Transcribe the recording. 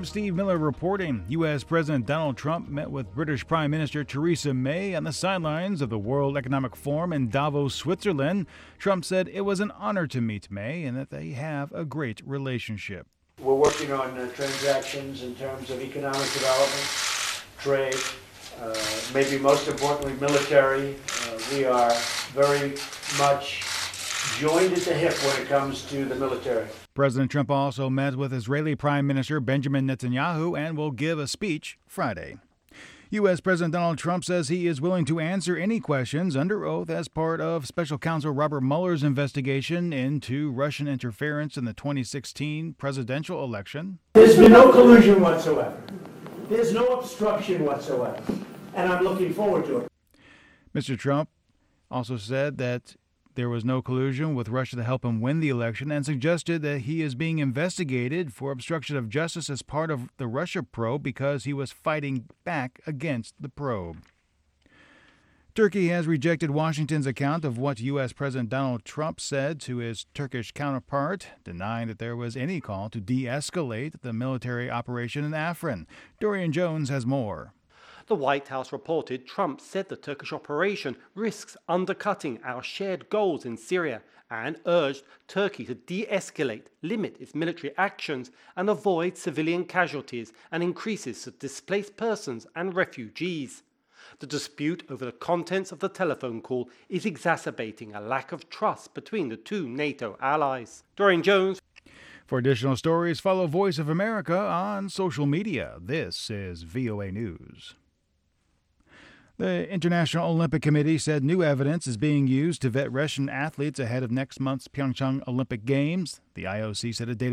I'm Steve Miller reporting. U.S. President Donald Trump met with British Prime Minister Theresa May on the sidelines of the World Economic Forum in Davos, Switzerland. Trump said it was an honor to meet May and that they have a great relationship. We're working on transactions in terms of economic development, trade, maybe most importantly military. We are very much joined at the hip when it comes to the military. President Trump also met with Israeli Prime Minister Benjamin Netanyahu and will give a speech Friday. U.S. President Donald Trump says he is willing to answer any questions under oath as part of Special Counsel Robert Mueller's investigation into Russian interference in the 2016 presidential election. There's been no collusion whatsoever. There's no obstruction whatsoever. And I'm looking forward to it. Mr. Trump also said that there was no collusion with Russia to help him win the election and suggested that he is being investigated for obstruction of justice as part of the Russia probe because he was fighting back against the probe. Turkey has rejected Washington's account of what U.S. President Donald Trump said to his Turkish counterpart, denying that there was any call to de-escalate the military operation in Afrin. Dorian Jones has more. The White House reported Trump said the Turkish operation risks undercutting our shared goals in Syria and urged Turkey to de-escalate, limit its military actions and avoid civilian casualties and increases of displaced persons and refugees. The dispute over the contents of the telephone call is exacerbating a lack of trust between the two NATO allies. Dorian Jones. For additional stories, follow Voice of America on social media. This is VOA News. The International Olympic Committee said new evidence is being used to vet Russian athletes ahead of next month's Pyeongchang Olympic Games. The IOC said it